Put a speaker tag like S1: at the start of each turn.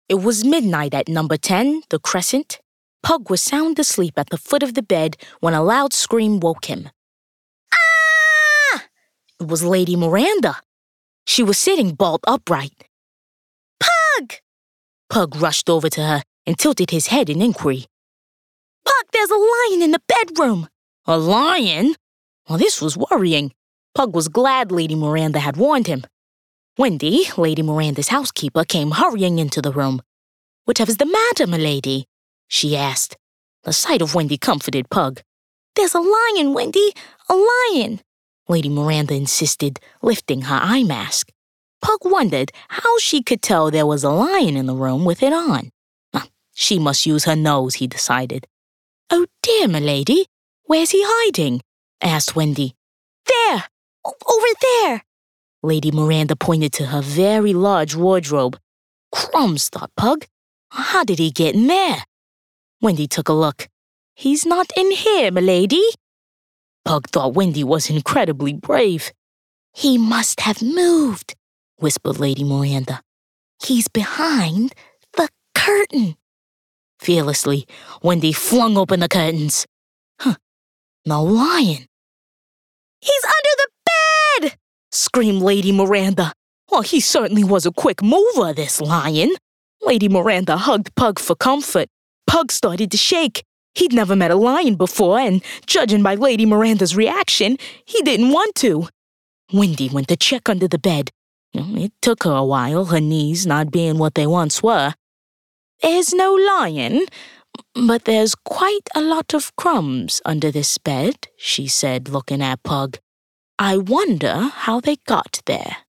S1: It was midnight at number 10, the Crescent. Pug was sound asleep at the foot of the bed when a loud scream woke him. Ah! It was Lady Miranda. She was sitting bolt upright. Pug! Pug rushed over to her and tilted his head in inquiry. Pug, there's a lion in the bedroom. A lion? Well, this was worrying. Pug was glad Lady Miranda had warned him. Wendy, Lady Miranda's housekeeper, came hurrying into the room. Whatever's the matter, milady? She asked. The sight of Wendy comforted Pug. There's a lion, Wendy, a lion, Lady Miranda insisted, lifting her eye mask. Pug wondered how she could tell there was a lion in the room with it on. She must use her nose, he decided. Oh dear, milady, where's he hiding? Asked Wendy. There! Over there! Lady Miranda pointed to her very large wardrobe. Crumbs, thought Pug. How did he get in there? Wendy took a look. He's not in here, milady. Pug thought Wendy was incredibly brave. He must have moved, whispered Lady Miranda. He's behind the curtain. Fearlessly, Wendy flung open the curtains. No lion. He's under the bed! Screamed Lady Miranda. Well, he certainly was a quick mover, this lion. Lady Miranda hugged Pug for comfort. Pug started to shake. He'd never met a lion before, and judging by Lady Miranda's reaction, he didn't want to. Wendy went to check under the bed. It took her a while, her knees not being what they once were. There's no lion, but there's quite a lot of crumbs under this bed, she said, looking at Pug. I wonder how they got there.